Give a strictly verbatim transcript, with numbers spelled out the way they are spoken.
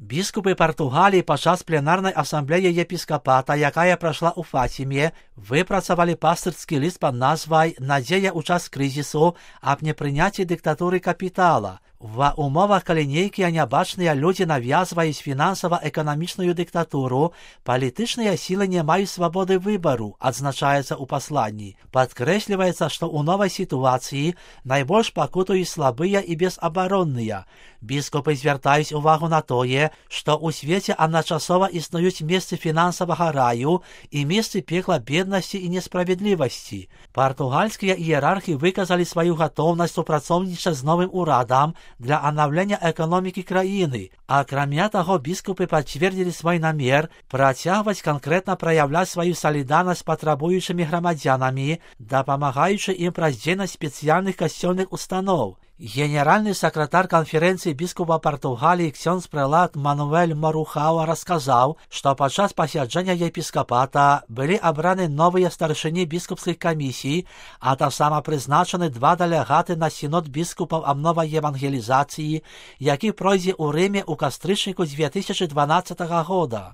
Біскупи Португалії падчас пленарнай асамблеі епіскапата, якая прайшла ў Фатіме, выпрацавалі пастырскі ліст пад назвай «Надзея ў час крызісу аб непрыняцці дыктатуры капітала». Ва умовах, калі нейкія нябачныя людзі навязваюць фінансава-эканамічную дыктатуру, палітычныя сілы не маюць свабоды выбару, адзначаецца ў пасланні. Падкрэсліваецца, што ў новай сітуацыі найбольш пакутуюць слабыя і безабаронныя. Біскупы звяртаюць увагу на тое, што ў свеце адначасова існуюць месцы фінансавага раю і месцы пекла беднасці і несправядлівасці. Партугальскія іерархі выказалі сваю гатоўнасць супрацоўнічаць з новым урадам для аднаўлення эканомікі краіны. Акрамя таго, біскупы пацвердзілі свой намер працягваць канкрэтна праяўляць сваю салідарнасць з патрабуючымі грамадзянамі, дапамагаючы ім праз дзейнасць спецыяльных касцёльных устаноў. Генеральны сакратар канферэнцыі біскупа Португаліі ксёндз прэлат Мануэль Марухауа расказаў, што падчас пасяджэння епіскапата былі абраны новыя старшыні біскупскіх камісій, а таксама прызначаны два дэлегаты на сінод біскупаў аб новай евангелізацыі, які пройдзе ў Рыме ў кастрычніку дзве тысячы дванаццатага года.